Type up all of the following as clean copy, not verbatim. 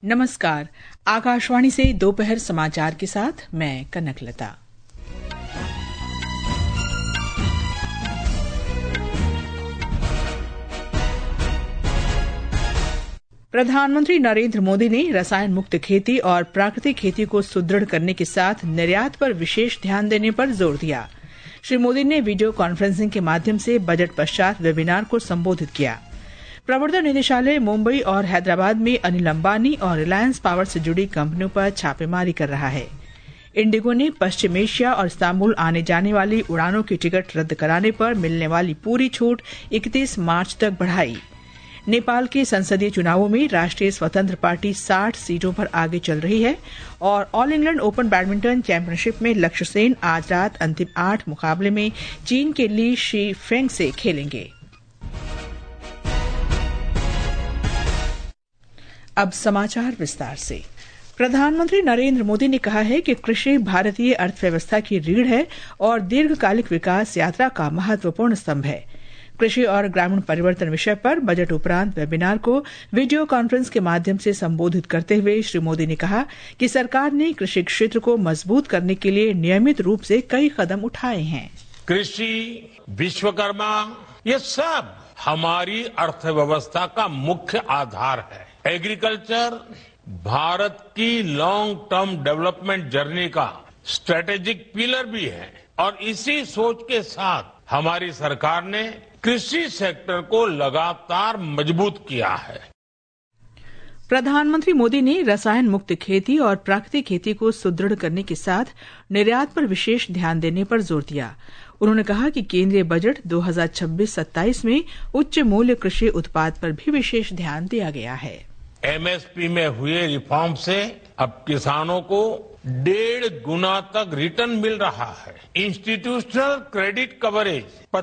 नमस्कार। आकाशवाणी से दोपहर समाचार के साथ मैं कनकलता। प्रधानमंत्री नरेंद्र मोदी ने रसायन मुक्त खेती और प्राकृतिक खेती को सुदृढ़ करने के साथ निर्यात पर विशेष ध्यान देने पर जोर दिया। श्री मोदी ने वीडियो कॉन्फ्रेंसिंग के माध्यम से बजट पश्चात वेबिनार को संबोधित किया। प्रवर्तन निदेशालय मुंबई और हैदराबाद में अनिल अंबानी और रिलायंस पावर से जुड़ी कंपनियों पर छापेमारी कर रहा है। इंडिगो ने पश्चिम एशिया और इस्तांबुल आने जाने वाली उड़ानों की टिकट रद्द कराने पर मिलने वाली पूरी छूट 31 मार्च तक बढ़ाई। नेपाल के संसदीय चुनावों में राष्ट्रीय स्वतंत्र पार्टी 60 सीटों पर आगे चल रही है और all England open badminton championship में लक्ष्य सेन आज रात अंतिम 8 मुकाबले में चीन के ली शी फेंग से खेलेंगे। अब समाचार विस्तार से। प्रधानमंत्री नरेंद्र मोदी ने कहा है कि कृषि भारतीय अर्थव्यवस्था की रीढ़ है और दीर्घकालिक विकास यात्रा का महत्वपूर्ण स्तंभ है। कृषि और ग्रामीण परिवर्तन विषय पर बजट उपरांत वेबिनार को वीडियो कॉन्फ्रेंस के माध्यम से संबोधित करते हुए श्री मोदी ने कहा कि सरकार ने कृषि क्षेत्र को मजबूत करने के लिए नियमित रूप से कई कदम उठाए हैं। कृषि, विश्वकर्मा, ये सब हमारी अर्थव्यवस्था का मुख्य आधार है। एग्रीकल्चर भारत की लॉन्ग टर्म डेवलपमेंट जर्नी का स्ट्रेटेजिक पिलर भी है और इसी सोच के साथ हमारी सरकार ने कृषि सेक्टर को लगातार मजबूत किया है। प्रधानमंत्री मोदी ने रसायन मुक्त खेती और प्राकृतिक खेती को सुदृढ़ करने के साथ निर्यात पर विशेष ध्यान देने पर जोर दिया। उन्होंने कहा कि केंद्रीय बजट 2026-27 में उच्च मूल्य कृषि उत्पाद पर भी विशेष ध्यान दिया गया है। एमएसपी में हुए रिफॉर्म से अब किसानों को 1.5 गुना तक रिटर्न मिल रहा है। इंस्टीट्यूशनल क्रेडिट कवरेज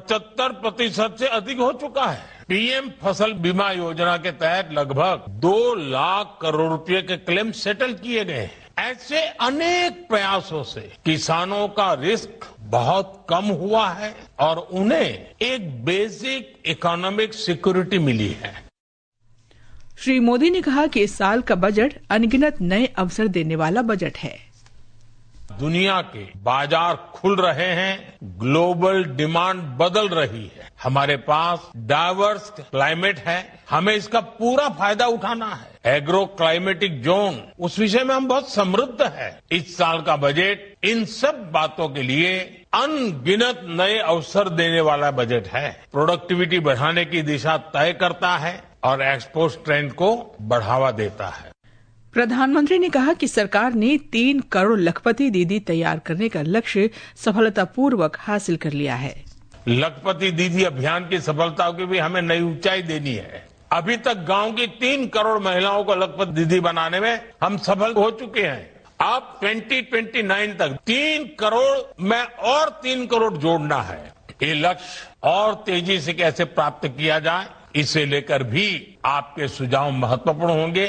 75% से अधिक हो चुका है। पीएम फसल बीमा योजना के तहत लगभग 2 लाख करोड़ रुपए के क्लेम सेटल किए गए हैं। ऐसे अनेक प्रयासों से किसानों का रिस्क बहुत कम हुआ है और उन्हें एक बेसिक इकोनॉमिक सिक्योरिटी मिली है। श्री मोदी ने कहा कि इस साल का बजट अनगिनत नए अवसर देने वाला बजट है। दुनिया के बाजार खुल रहे हैं, ग्लोबल डिमांड बदल रही है, हमारे पास डाइवर्स क्लाइमेट है, हमें इसका पूरा फायदा उठाना है। एग्रो क्लाइमेटिक जोन, उस विषय में हम बहुत समृद्ध है। इस साल का बजट इन सब बातों के लिए अनगिनत नए अवसर देने वाला बजट है। प्रोडक्टिविटी बढ़ाने की दिशा तय करता है और एक्सपोर्ट ट्रेंड को बढ़ावा देता है। प्रधानमंत्री ने कहा कि सरकार ने 3 करोड़ लखपति दीदी तैयार करने का लक्ष्य सफलतापूर्वक हासिल कर लिया है। लखपति दीदी अभियान की सफलता की भी हमें नई ऊंचाई देनी है। अभी तक गांव की 3 करोड़ महिलाओं को लखपति दीदी बनाने में हम सफल हो चुके हैं। अब 2029 तक 3 करोड़ में और 3 करोड़ जोड़ना है। ये लक्ष्य और तेजी से कैसे प्राप्त किया जाए, इसे लेकर भी आपके सुझाव महत्वपूर्ण होंगे।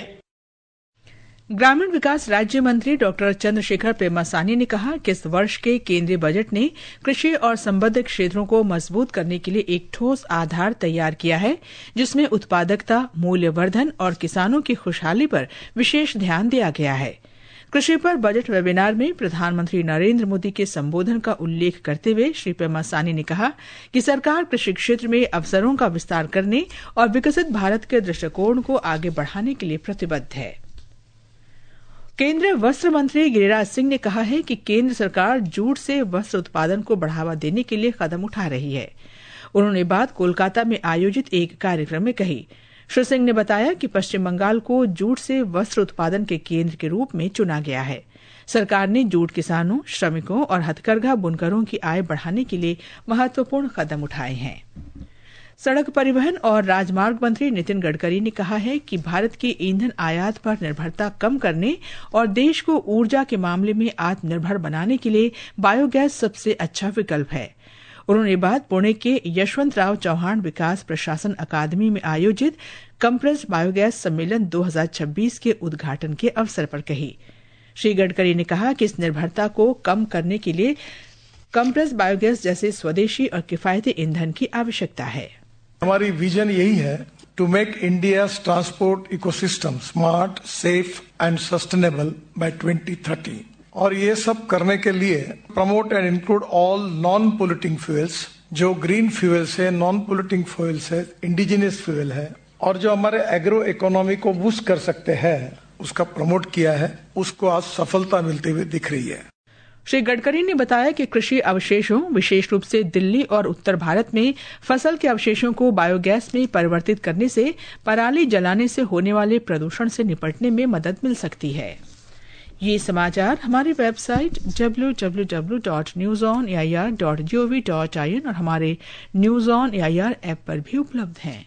ग्रामीण विकास राज्य मंत्री डॉक्टर चंद्रशेखर पेम्मासानी ने कहा कि इस वर्ष के केंद्रीय बजट ने कृषि और संबद्ध क्षेत्रों को मजबूत करने के लिए एक ठोस आधार तैयार किया है, जिसमें उत्पादकता, मूल्यवर्धन और किसानों की खुशहाली पर विशेष ध्यान दिया गया है। कृषि पर बजट वेबिनार में प्रधानमंत्री नरेंद्र मोदी के संबोधन का उल्लेख करते हुए श्री पेम्मासानी ने कहा कि सरकार कृषि क्षेत्र में अवसरों का विस्तार करने और विकसित भारत के दृष्टिकोण को आगे बढ़ाने के लिए प्रतिबद्ध है। केंद्रीय वस्त्र मंत्री गिरिराज सिंह ने कहा है कि केंद्र सरकार जूट से वस्त्र उत्पादन को बढ़ावा देने के लिए कदम उठा रही है। उन्होंने बात कोलकाता में आयोजित एक कार्यक्रम में कही। श्री सिंह ने बताया कि पश्चिम बंगाल को जूट से वस्त्र उत्पादन के केंद्र के रूप में चुना गया है। सरकार ने जूट किसानों, श्रमिकों और हथकरघा बुनकरों की आय बढ़ाने के लिए महत्वपूर्ण कदम उठाए हैं। सड़क परिवहन और राजमार्ग मंत्री नितिन गडकरी ने कहा है कि भारत की ईंधन आयात पर निर्भरता कम करने और देश को ऊर्जा के मामले में आत्मनिर्भर बनाने के लिए बायोगैस सबसे अच्छा विकल्प है। उन्होंने बात पुणे के यशवंतराव चौहान विकास प्रशासन अकादमी में आयोजित कंप्रेस्ड बायोगैस सम्मेलन 2026 के उद्घाटन के अवसर पर कही। श्री गडकरी ने कहा कि इस निर्भरता को कम करने के लिए कंप्रेस्ड बायोगैस जैसे स्वदेशी और किफायती ईंधन की आवश्यकता है। हमारी विजन यही है to make India's transport ecosystem smart, safe and sustainable by 2030. और ये सब करने के लिए promote and include all non-polluting fuels, जो green fuels है, non-polluting fuels है, indigenous fuel है, और जो हमारे एग्रो इकोनॉमी को बूस्ट कर सकते हैं, उसका प्रमोट किया है, उसको आज सफलता मिलती हुई दिख रही है। श्री गडकरी ने बताया कि कृषि अवशेषों, विशेष रूप से दिल्ली और उत्तर भारत में फसल के अवशेषों को बायोगैस में परिवर्तित करने से पराली जलाने से होने वाले प्रदूषण से निपटने में मदद मिल सकती है। ये समाचार हमारी वेबसाइट www.newsonair.gov.in और हमारे न्यूज ऑन एआईआर ऐप पर भी उपलब्ध हैं।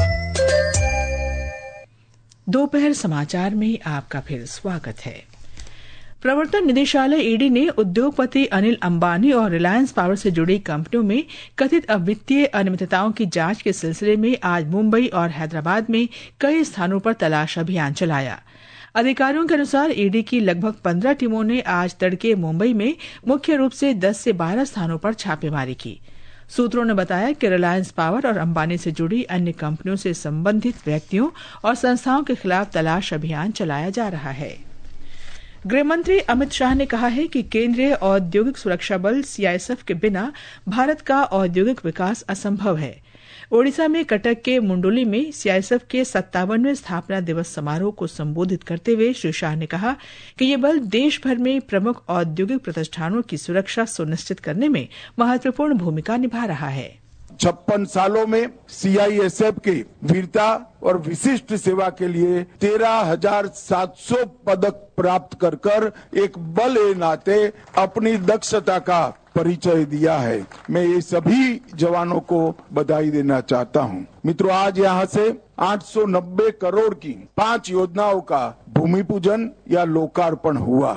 दोपहर समाचार में आपका फिर स्वागत है। प्रवर्तन निदेशालय ईडी ने उद्योगपति अनिल अंबानी और रिलायंस पावर से जुड़ी कंपनियों में कथित वित्तीय अनियमितताओं की जांच के सिलसिले में आज मुंबई और हैदराबाद में कई स्थानों पर तलाश अभियान चलाया। अधिकारियों के अनुसार ईडी की लगभग 15 टीमों ने आज तड़के मुंबई में मुख्य रूप से 10 से 12 स्थानों पर छापेमारी की। सूत्रों ने बताया कि रिलायंस पावर और अंबानी से जुड़ी अन्य कंपनियों से संबंधित व्यक्तियों और संस्थाओं के खिलाफ तलाश अभियान चलाया जा रहा है। गृहमंत्री अमित शाह ने कहा है कि केंद्रीय औद्योगिक सुरक्षा बल सीआईएसएफ के बिना भारत का औद्योगिक विकास असंभव है। ओडिशा में कटक के मुंडोली में सीआईएसएफ के 57वें स्थापना दिवस समारोह को संबोधित करते हुए श्री शाह ने कहा कि ये बल देश भर में प्रमुख औद्योगिक प्रतिष्ठानों की सुरक्षा सुनिश्चित करने में महत्वपूर्ण भूमिका निभा रहा है। 56 सालों में सीआईएसएफ की वीरता और विशिष्ट सेवा के लिए 13,700 पदक प्राप्त कर एक बल के नाते अपनी दक्षता का परिचय दिया है। मैं ये सभी जवानों को बधाई देना चाहता हूँ। मित्रों, आज यहाँ से 890 करोड़ की 5 योजनाओं का भूमि पूजन या लोकार्पण हुआ।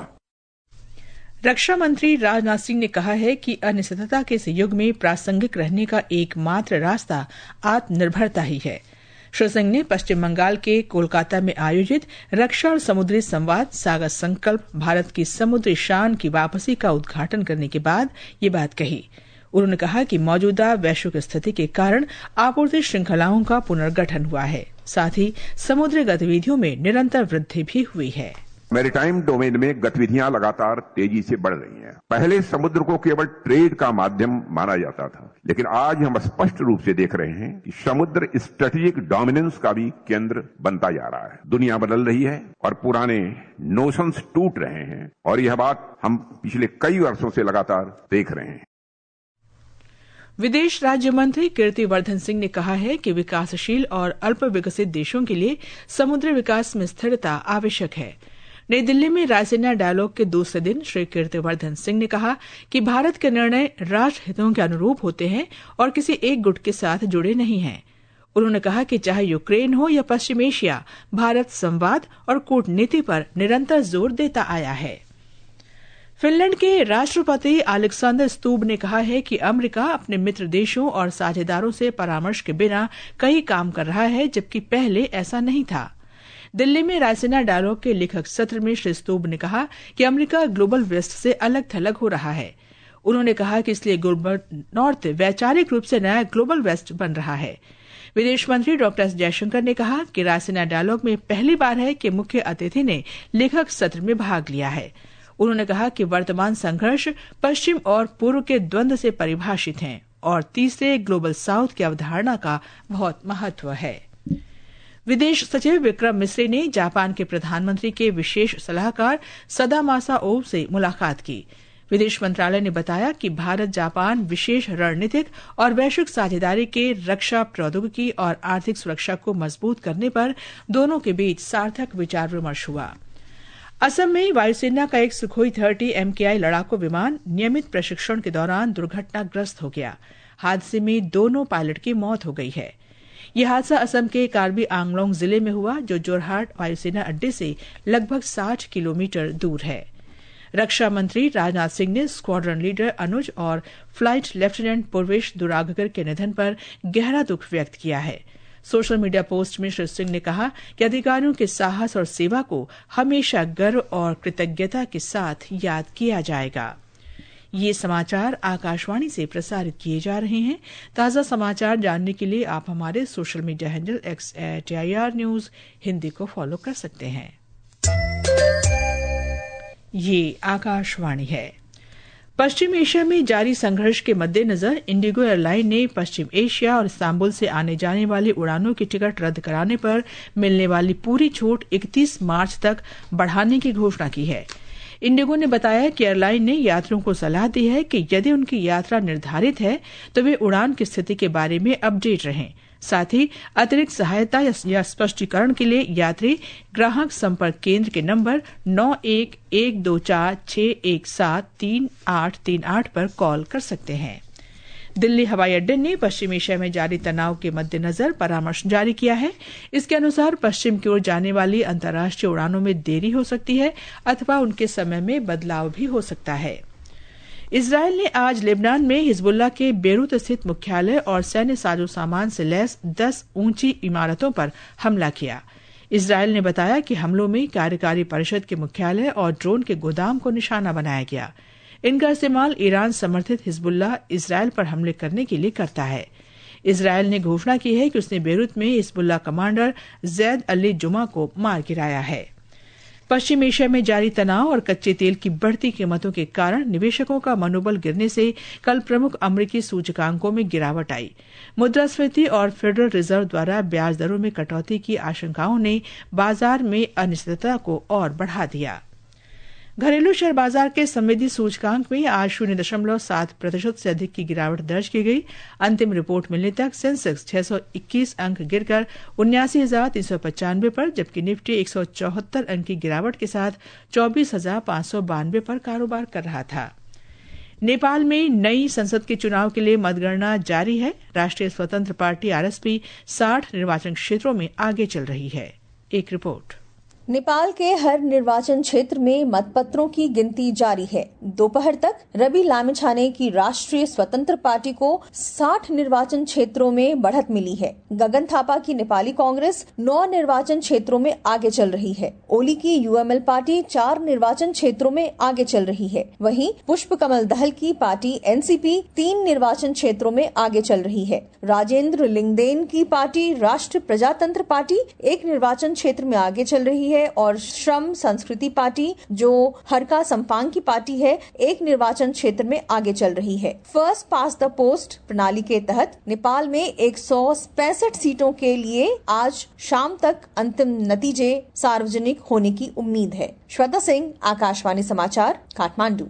रक्षा मंत्री राजनाथ सिंह ने कहा है कि अनिश्चितता के इस युग में प्रासंगिक रहने का एकमात्र रास्ता आत्मनिर्भरता ही है। श्री सिंह ने पश्चिम बंगाल के कोलकाता में आयोजित रक्षा और समुद्री संवाद सागर संकल्प भारत की समुद्री शान की वापसी का उद्घाटन करने के बाद ये बात कही। उन्होंने कहा कि मौजूदा वैश्विक स्थिति के कारण आपूर्ति श्रृंखलाओं का पुनर्गठन हुआ है, साथ ही समुद्री गतिविधियों में निरंतर वृद्धि भी हुई है। मैरीटाइम डोमेन में गतिविधियां लगातार तेजी से बढ़ रही हैं। पहले समुद्र को केवल ट्रेड का माध्यम माना जाता था, लेकिन आज हम स्पष्ट रूप से देख रहे हैं कि समुद्र स्ट्रेटेजिक डोमिनेंस का भी केंद्र बनता जा रहा है। दुनिया बदल रही है और पुराने नोशंस टूट रहे हैं, और यह बात हम पिछले कई वर्षों से लगातार देख रहे हैं। विदेश राज्य मंत्री कीर्तिवर्धन सिंह ने कहा है कि विकासशील और अल्प विकसित देशों के लिए समुद्री विकास में स्थिरता आवश्यक है। नई दिल्ली में रायसीना डायलॉग के दूसरे दिन श्री कीर्तिवर्धन सिंह ने कहा कि भारत के निर्णय राष्ट्र हितों के अनुरूप होते हैं और किसी एक गुट के साथ जुड़े नहीं हैं। उन्होंने कहा कि चाहे यूक्रेन हो या पश्चिम एशिया, भारत संवाद और कूटनीति पर निरंतर जोर देता आया है। फिनलैंड के राष्ट्रपति अलेक्जेंडर स्तूब ने कहा है कि अमेरिका अपने मित्र देशों और साझेदारों से परामर्श के बिना कई काम कर रहा है, जबकि पहले ऐसा नहीं था। दिल्ली में रायसीना डायलॉग के लेखक सत्र में श्री स्तूब ने कहा कि अमेरिका ग्लोबल वेस्ट से अलग थलग हो रहा है। उन्होंने कहा कि इसलिए ग्लोबल नॉर्थ वैचारिक रूप से नया ग्लोबल वेस्ट बन रहा है। विदेश मंत्री डॉ एस जयशंकर ने कहा कि रायसीना डायलॉग में पहली बार है कि मुख्य अतिथि ने लेखक सत्र में भाग लिया है। उन्होंने कहा कि वर्तमान संघर्ष पश्चिम और पूर्व के द्वंद्व से परिभाषित हैं और तीसरे ग्लोबल साउथ की अवधारणा का बहुत महत्व है। विदेश सचिव विक्रम मिस्री ने जापान के प्रधानमंत्री के विशेष सलाहकार सदामासा ओह से मुलाकात की। विदेश मंत्रालय ने बताया कि भारत जापान विशेष रणनीतिक और वैश्विक साझेदारी के रक्षा प्रौद्योगिकी और आर्थिक सुरक्षा को मजबूत करने पर दोनों के बीच सार्थक विचार विमर्श हुआ। असम में वायुसेना का एक सुखोई 30 MKI लड़ाकू विमान नियमित प्रशिक्षण के दौरान दुर्घटनाग्रस्त हो गया। हादसे में दोनों पायलट की मौत हो गई है। यह हादसा असम के कार्बी आंगलोंग जिले में हुआ, जो जोरहाट वायुसेना अड्डे से लगभग 60 किलोमीटर दूर है। रक्षा मंत्री राजनाथ सिंह ने स्क्वाड्रन लीडर अनुज और फ्लाइट लेफ्टिनेंट पूर्वेश दुरागकर के निधन पर गहरा दुख व्यक्त किया है। सोशल मीडिया पोस्ट में श्री सिंह ने कहा कि अधिकारियों के साहस और सेवा को हमेशा गर्व और कृतज्ञता के साथ याद किया जाएगा। ये समाचार आकाशवाणी से प्रसारित किए जा रहे हैं। ताज़ा समाचार जानने के लिए आप हमारे social media handle @AIR News Hindi को फॉलो कर सकते हैं। ये आकाशवाणी है। पश्चिम एशिया में जारी संघर्ष के मद्देनजर इंडिगो एयरलाइन ने पश्चिम एशिया और इस्तांबुल से आने जाने वाली उड़ानों की टिकट रद्द कराने पर मिलने वाली पूरी छूट 31 मार्च तक बढ़ाने की घोषणा की है। इंडिगो ने बताया कि एयरलाइन ने यात्रियों को सलाह दी है कि यदि उनकी यात्रा निर्धारित है तो वे उड़ान की स्थिति के बारे में अपडेट रहें। साथ ही अतिरिक्त सहायता या स्पष्टीकरण के लिए यात्री ग्राहक संपर्क केंद्र के नंबर 911246173838 पर कॉल कर सकते हैं। दिल्ली हवाई अड्डे ने पश्चिम एशिया में जारी तनाव के मद्देनजर परामर्श जारी किया है। इसके अनुसार पश्चिम की ओर जाने वाली अंतर्राष्ट्रीय उड़ानों में देरी हो सकती है अथवा उनके समय में बदलाव भी हो सकता है। इजरायल ने आज लेबनान में हिजबुल्लाह के बेरूत स्थित मुख्यालय और सैन्य साजो सामान से लैस 10 ऊंची इमारतों पर हमला किया। इजरायल ने बताया कि हमलों में कार्यकारी परिषद के मुख्यालय और ड्रोन के गोदाम को निशाना बनाया गया। इनका इस्तेमाल ईरान समर्थित हिजबुल्लाह इजरायल पर हमले करने के लिए करता है। इजरायल ने घोषणा की है कि उसने बेरूत में हिजबुल्लाह कमांडर जैद अली जुमा को मार गिराया है। पश्चिम एशिया में जारी तनाव और कच्चे तेल की बढ़ती कीमतों के कारण निवेशकों का मनोबल गिरने से कल प्रमुख अमेरिकी सूचकांकों में गिरावट आई। मुद्रास्फीति और फेडरल रिजर्व द्वारा ब्याज दरों में कटौती की आशंकाओं ने बाजार में अनिश्चितता को और बढ़ा दिया। घरेलू शेयर बाजार के संवेदी सूचकांक में आज 0.7% से अधिक की गिरावट दर्ज की गई। अंतिम रिपोर्ट मिलने तक सेंसेक्स 621 अंक गिरकर 79,395 पर, जबकि निफ्टी 174 अंक की गिरावट के साथ 24,592 पर कारोबार कर रहा था। नेपाल में नई संसद के चुनाव के लिए मतगणना जारी है। राष्ट्रीय स्वतंत्र पार्टी आरएसपी 60 निर्वाचन क्षेत्रों में आगे चल रही है। एक रिपोर्ट। नेपाल के हर निर्वाचन क्षेत्र में मतपत्रों की गिनती जारी है। दोपहर तक रवि लामिछाने की राष्ट्रीय स्वतंत्र पार्टी को 60 निर्वाचन क्षेत्रों में बढ़त मिली है। गगन थापा की नेपाली कांग्रेस 9 निर्वाचन क्षेत्रों में आगे चल रही है। ओली की यूएमएल पार्टी 4 निर्वाचन क्षेत्रों में आगे चल रही है। वहीं पुष्प कमल दहल की पार्टी एनसीपी 3 निर्वाचन क्षेत्रों में आगे चल रही है। राजेंद्र लिंगदेन की पार्टी राष्ट्र प्रजातंत्र पार्टी 1 निर्वाचन क्षेत्र में आगे चल रही है और श्रम संस्कृति पार्टी, जो हरका संपांग की पार्टी है, 1 निर्वाचन क्षेत्र में आगे चल रही है। फर्स्ट पास द पोस्ट प्रणाली के तहत नेपाल में 165 सीटों के लिए आज शाम तक अंतिम नतीजे सार्वजनिक होने की उम्मीद है। श्वेता सिंह, आकाशवाणी समाचार, काठमांडू।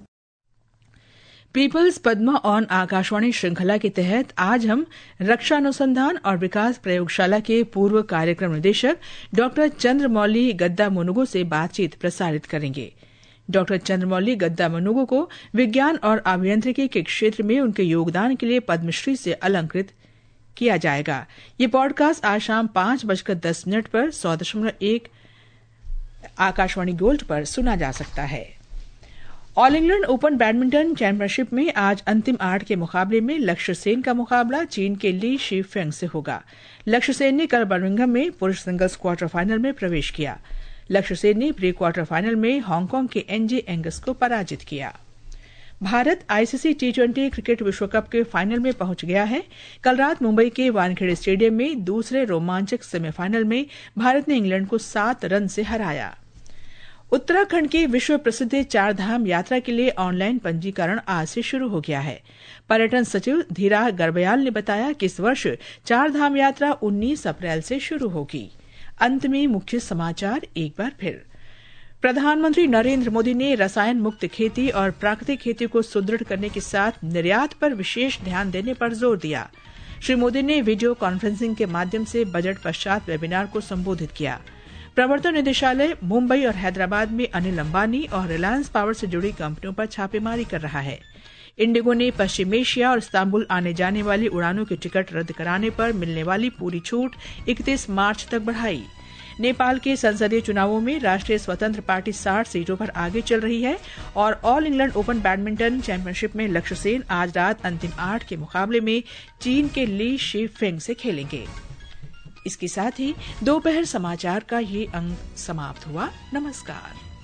पीपल्स पद्मा ऑन आकाशवाणी श्रृंखला के तहत आज हम रक्षा अनुसंधान और विकास प्रयोगशाला के पूर्व कार्यक्रम निदेशक डॉक्टर चंद्रमौली गद्दामुनुगु से बातचीत प्रसारित करेंगे। डॉक्टर चंद्रमौली गद्दामुनुगु को विज्ञान और अभियांत्रिकी के क्षेत्र में उनके योगदान के लिए पद्मश्री से अलंकृत किया जाएगा। ये पॉडकास्ट आज शाम 5:10 पर 100.1 आकाशवाणी गोल्ड पर सुना जा सकता है। All England open badminton championship में आज अंतिम 8 के मुकाबले में लक्ष्य सेन का मुकाबला चीन के ली शीफेंग से होगा। लक्ष्य सेन ने कल बर्मिंघम में पुरुष सिंगल्स क्वार्टर फाइनल में प्रवेश किया। लक्ष्य सेन ने प्री क्वार्टर फाइनल में हांगकांग के एनजे एंगस को पराजित किया। भारत आईसीसी T20 क्रिकेट विश्व कप के फाइनल में पहुंच गया है। कल रात मुंबई के वानखेड़े स्टेडियम में दूसरे रोमांचक सेमीफाइनल में भारत ने इंग्लैंड को 7 रन से हराया। उत्तराखंड की विश्व प्रसिद्ध 4 धाम यात्रा के लिए ऑनलाइन पंजीकरण आज से शुरू हो गया है। पर्यटन सचिव धीरा गर्बयाल ने बताया कि इस वर्ष 4 धाम यात्रा 19 अप्रैल से शुरू होगी। अंत में मुख्य समाचार एक बार फिर। प्रधानमंत्री नरेंद्र मोदी ने रसायन मुक्त खेती और प्राकृतिक खेती को सुदृढ़ करने के साथ निर्यात पर विशेष ध्यान देने पर जोर दिया। श्री मोदी ने वीडियो कॉन्फ्रेंसिंग के माध्यम से बजट पश्चात वेबिनार को संबोधित किया। प्रवर्तन निदेशालय मुंबई और हैदराबाद में अनिल अंबानी और रिलायंस पावर से जुड़ी कंपनियों पर छापेमारी कर रहा है। इंडिगो ने पश्चिम एशिया और इस्तांबुल आने जाने वाली उड़ानों की टिकट रद्द कराने पर मिलने वाली पूरी छूट 31 मार्च तक बढ़ाई। नेपाल के संसदीय चुनावों में राष्ट्रीय स्वतंत्र पार्टी 60 सीटों पर आगे चल रही है और all England open badminton championship में लक्ष्य सेन आज रात अंतिम 8 के मुकाबले में चीन के ली शीफेंग से खेलेंगे। इसके साथ ही दोपहर समाचार का ये अंक समाप्त हुआ। नमस्कार।